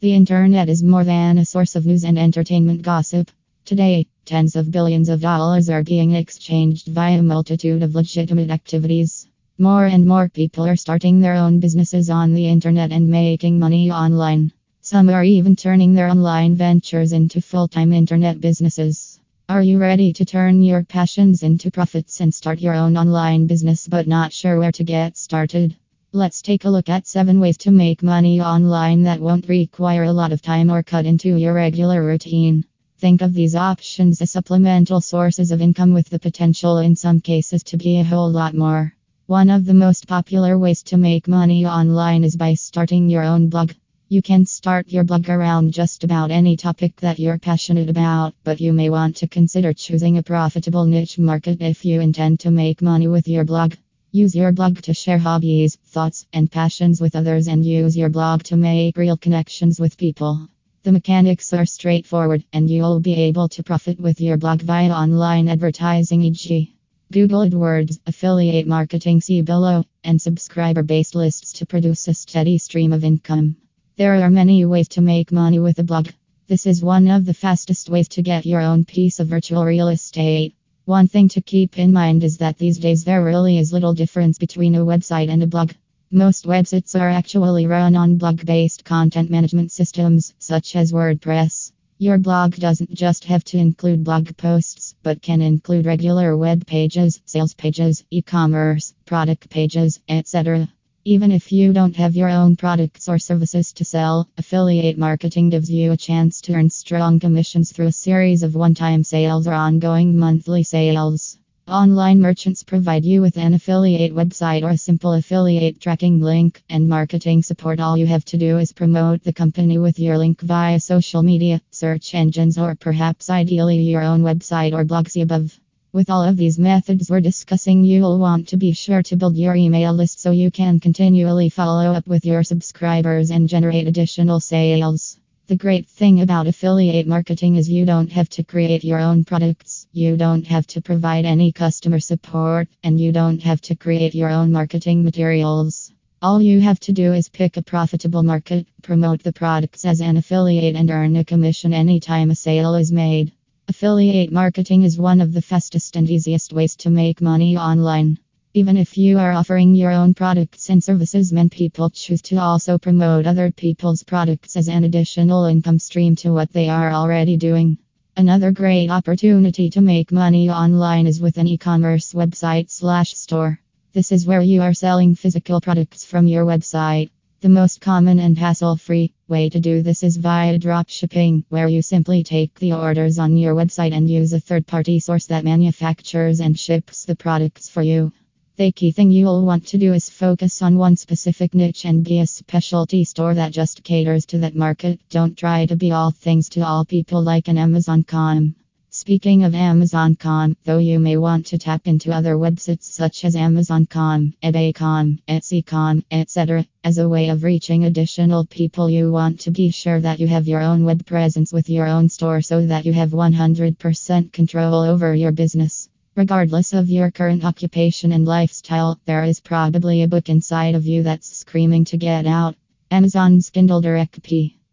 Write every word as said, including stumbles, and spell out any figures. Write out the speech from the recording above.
The internet is more than a source of news and entertainment gossip. Today, tens of billions of dollars are being exchanged via a multitude of legitimate activities. More and more people are starting their own businesses on the internet and making money online. Some are even turning their online ventures into full-time internet businesses. Are you ready to turn your passions into profits and start your own online business but not sure where to get started? Let's take a look at seven ways to make money online that won't require a lot of time or cut into your regular routine. Think of these options as supplemental sources of income with the potential in some cases to be a whole lot more. One of the most popular ways to make money online is by starting your own blog. You can start your blog around just about any topic that you're passionate about, but you may want to consider choosing a profitable niche market if you intend to make money with your blog. Use your blog to share hobbies, thoughts, and passions with others, and use your blog to make real connections with people. The mechanics are straightforward, and you'll be able to profit with your blog via online advertising, for example Google AdWords, affiliate marketing, see below, and subscriber-based lists to produce a steady stream of income. There are many ways to make money with a blog. This is one of the fastest ways to get your own piece of virtual real estate. One thing to keep in mind is that these days there really is little difference between a website and a blog. Most websites are actually run on blog-based content management systems, such as WordPress. Your blog doesn't just have to include blog posts, but can include regular web pages, sales pages, e-commerce, product pages, et cetera. Even if you don't have your own products or services to sell, affiliate marketing gives you a chance to earn strong commissions through a series of one-time sales or ongoing monthly sales. Online merchants provide you with an affiliate website or a simple affiliate tracking link, and marketing support. All you have to do is promote the company with your link via social media, search engines, or perhaps ideally your own website or blog. See above. With all of these methods we're discussing, you'll want to be sure to build your email list so you can continually follow up with your subscribers and generate additional sales. The great thing about affiliate marketing is you don't have to create your own products, you don't have to provide any customer support, and you don't have to create your own marketing materials. All you have to do is pick a profitable market, promote the products as an affiliate, and earn a commission anytime a sale is made. Affiliate marketing is one of the fastest and easiest ways to make money online. Even if you are offering your own products and services, many people choose to also promote other people's products as an additional income stream to what they are already doing. Another great opportunity to make money online is with an e-commerce website slash store. This is where you are selling physical products from your website. The most common and hassle-free way to do this is via dropshipping, where you simply take the orders on your website and use a third-party source that manufactures and ships the products for you. The key thing you'll want to do is focus on one specific niche and be a specialty store that just caters to that market. Don't try to be all things to all people like an Amazon dot com. Speaking of Amazon dot com, though, you may want to tap into other websites such as Amazon dot com, eBay dot com, Etsy dot com, et cetera. As a way of reaching additional people, you want to be sure that you have your own web presence with your own store so that you have one hundred percent control over your business. Regardless of your current occupation and lifestyle, there is probably a book inside of you that's screaming to get out. Amazon's Kindle Direct P